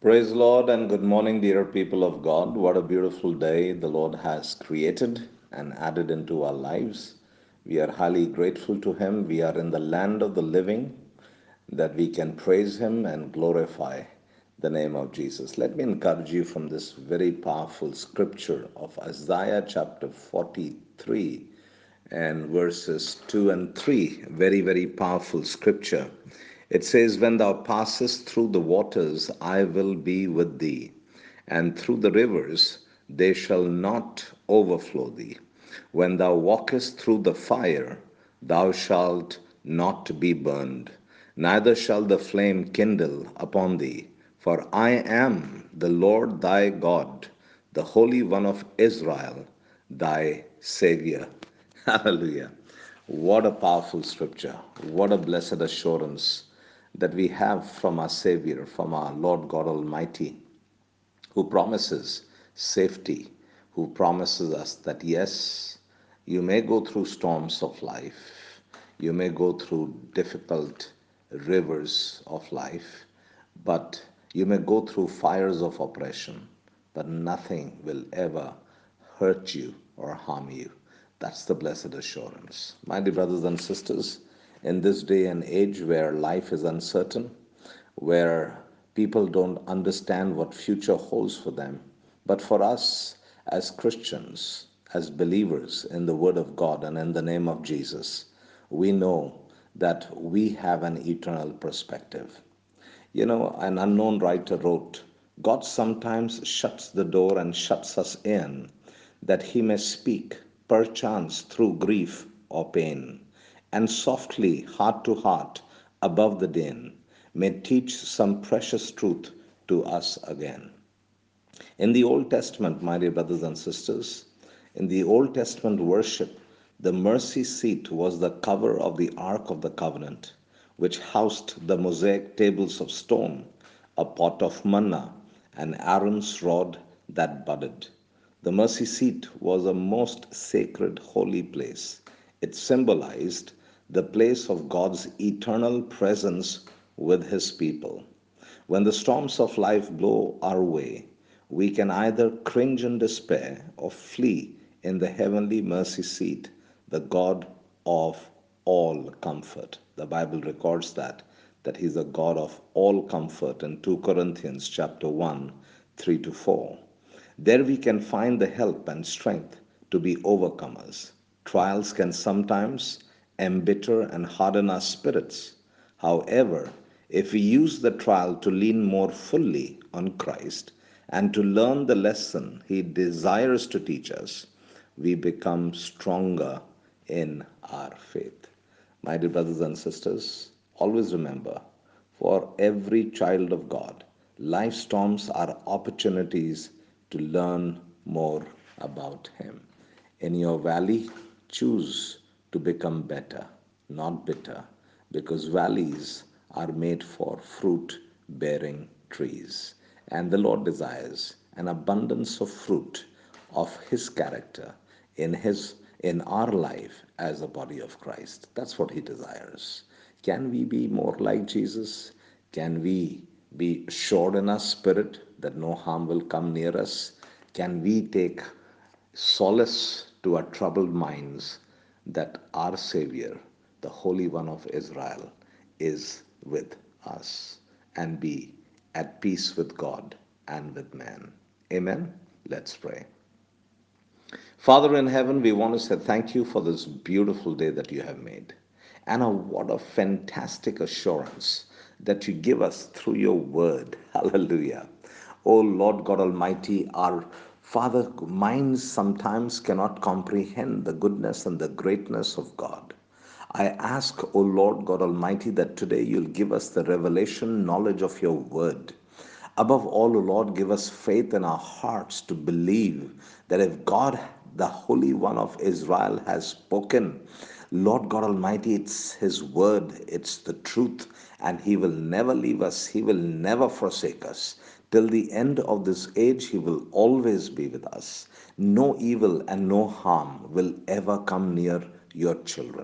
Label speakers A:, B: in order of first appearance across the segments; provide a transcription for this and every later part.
A: Praise the Lord and good morning, dear people of God. What a beautiful day the Lord has created and added into our lives. We are highly grateful to Him. We are in the land of the living that we can praise Him and glorify the name of Jesus. Let me encourage you from this very powerful scripture of Isaiah chapter 43 and verses 2 and 3. Very, very powerful scripture. It says, When thou passest through the waters, I will be with thee, and through the rivers, they shall not overflow thee. When thou walkest through the fire, thou shalt not be burned, neither shall the flame kindle upon thee. For I am the Lord thy God, the Holy One of Israel, thy Savior. Hallelujah. What a powerful scripture. What a blessed assurance that we have from our Savior, from our Lord God Almighty, who promises safety, who promises us that yes, you may go through storms of life, you may go through difficult rivers of life, but you may go through fires of oppression, but nothing will ever hurt you or harm you. That's the blessed assurance. My dear brothers and sisters, in this day and age where life is uncertain, where people don't understand what future holds for them, but for us as Christians, as believers in the Word of God and in the name of Jesus, we know that we have an eternal perspective. You know, an unknown writer wrote, God sometimes shuts the door and shuts us in that he may speak, perchance through grief or pain, and softly, heart to heart, above the din, may teach some precious truth to us again. In the Old Testament, my dear brothers and sisters, in the Old Testament worship, the mercy seat was the cover of the Ark of the Covenant, which housed the Mosaic tables of stone, a pot of manna, and Aaron's rod that budded. The mercy seat was a most sacred, holy place. It symbolized the place of God's eternal presence with His people. When the storms of life blow our way, we can either cringe in despair or flee in the heavenly mercy seat, the God of all comfort. The Bible records that He's a God of all comfort in 2 Corinthians chapter 1, 3 to 4. There we can find the help and strength to be overcomers. Trials can sometimes embitter and harden our spirits. However, if we use the trial to lean more fully on Christ and to learn the lesson He desires to teach us, we become stronger in our faith. My dear brothers and sisters, always remember, for every child of God, life storms are opportunities to learn more about Him. In your valley, choose to become better, not bitter, because valleys are made for fruit bearing trees. And the Lord desires an abundance of fruit of His character in our life as a body of Christ. That's what He desires. Can we be more like Jesus? Can we be assured in our spirit that no harm will come near us? Can we take solace to our troubled minds that our Savior, the Holy One of Israel, is with us and be at peace with God and with man? Amen. Let's pray. Father in heaven, we want to say thank you for this beautiful day that you have made. And what a fantastic assurance that you give us through your word. Hallelujah. Oh Lord God Almighty, our Father, minds sometimes cannot comprehend the goodness and the greatness of God. I ask, O Lord God Almighty, that today you'll give us the revelation knowledge of your word. Above all, O Lord, give us faith in our hearts to believe that if God, the Holy One of Israel, has spoken, Lord God Almighty, it's His word, it's the truth, and He will never leave us, He will never forsake us. Till the end of this age, He will always be with us. No evil and no harm will ever come near your children.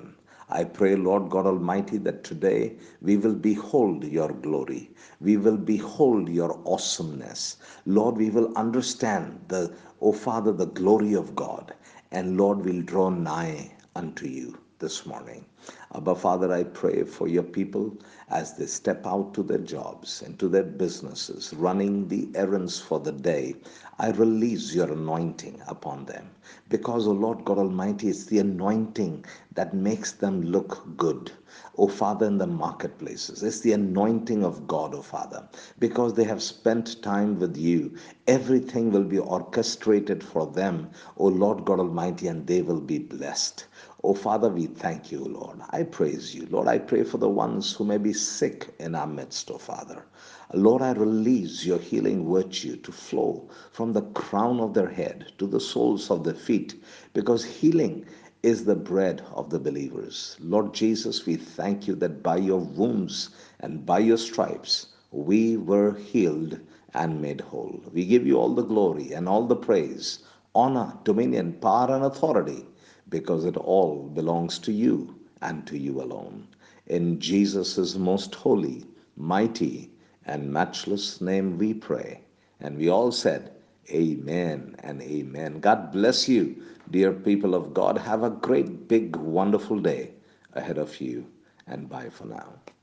A: I pray, Lord God Almighty, that today we will behold your glory. We will behold your awesomeness. Lord, we will understand O Father, the glory of God. And Lord, we'll draw nigh unto you this morning. Abba, Father, I pray for your people as they step out to their jobs and to their businesses, running the errands for the day. I release your anointing upon them because, O Lord God Almighty, it's the anointing that makes them look good. O Father, in the marketplaces, it's the anointing of God, O Father, because they have spent time with you. Everything will be orchestrated for them, O Lord God Almighty, and they will be blessed. Oh, Father, we thank you, Lord. I praise you. Lord, I pray for the ones who may be sick in our midst, oh Father. Lord, I release your healing virtue to flow from the crown of their head to the soles of their feet, because healing is the bread of the believers. Lord Jesus, we thank you that by your wounds and by your stripes we were healed and made whole. We give you all the glory and all the praise, honor, dominion, power, and authority, because it all belongs to you and to you alone. In Jesus' most holy, mighty, and matchless name we pray. And we all said, Amen and amen. God bless you, dear people of God. Have a great, big, wonderful day ahead of you. And bye for now.